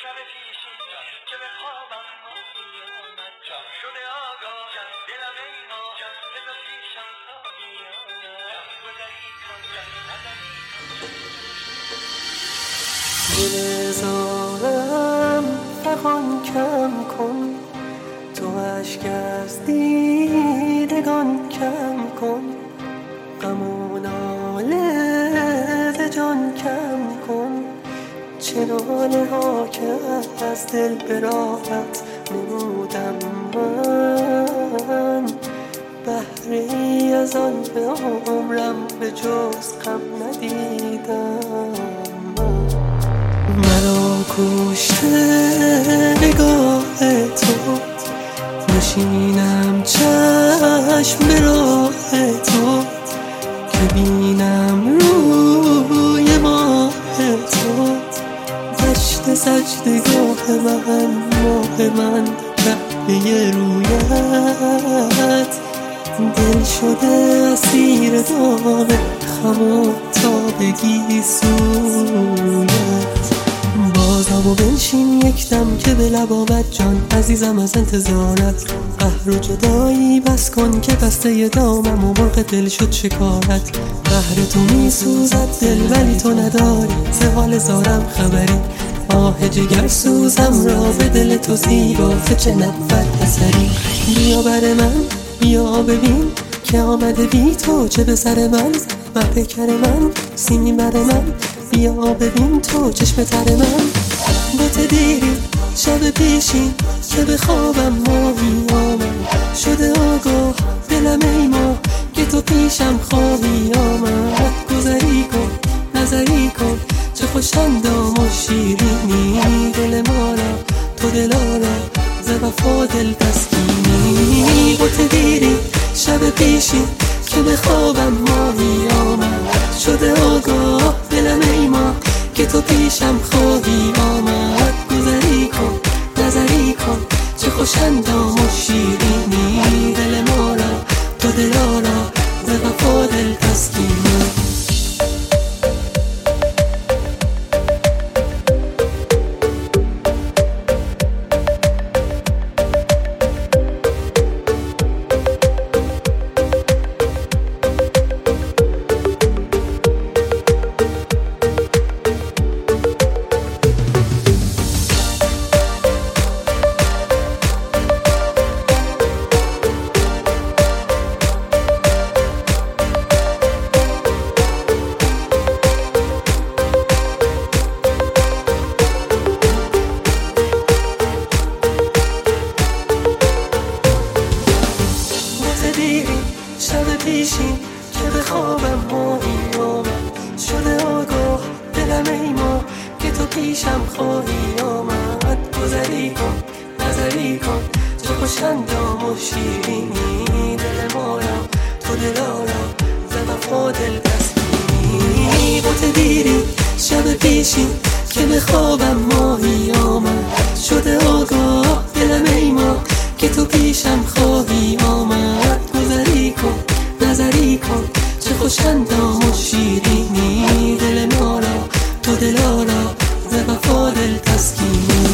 شب پیشین که به خوابم ماهی آمد شده آگاه دلم ای ما که تو پیشم خواهی آمد گذری کن نظری کن دل زارم فغان کم کن تو اشک از دیدگان کم کن غم و ناله ز جان کم کن چه ناله ها که از دل به راحت نمودم من بهره از آن به عمرم به جز غم ندیدم مرا کشته نگاه تو نشینم چشم به راه تو که بینم روی ماه تو دشت سجدگاه من ماه من کعبه رویت دل شده اسیر دام خم و تابگی سویت بازم و بنشین یک دم که به لب آمد جان عزیزم از انتظارت قهر و جدایی بس کن که بسته دامم و مرغ دل شد شکارت قهر تو می سوزد دل ولی تو نداری ز حال زارم خبری آه جگر سوزم را به دل تو زیبا چه نبود اثری بیا بر من بیا ببین که آمده بی تو چه به سر من پیکر من سیمین بر من بیا ببین تو چشم تر من بوت دیری شب پیشین که به خوابم ماهی آمد شده آگاه دلم ای ما که تو پیشم خواهی آمد گذری کن نظری کن چه خوش اندام و شیرینی دل ما را تو دلارا ز وفا دل تسکینی بوت دیری شب پیشین که به خوابم ماهی آمد شده آگاه دلم ای ما که تو پیشم خواهی آمد گذری کن نظری کن چه خوش اندام و شیرینی دل ما را تو دلارا ز وفا دل تسکینی شب پیشین که به خوابم ماهی آمد شده آگاه دلم ای ما که تو پیشم خواهی آمد گذری کن نظری کن چه خوش اندام و شیرینی دل ما را تو دلارا ز وفا دل تسکینی بوت دیری شب پیشین که به خوابم ماهی آمد شده آگاه دلم ای ما که تو پیشم خواهی آمد گذری کن نظری کن چه خوش اندام و شیرینی دل ما را تو دلارا ز وفا دل تسکینی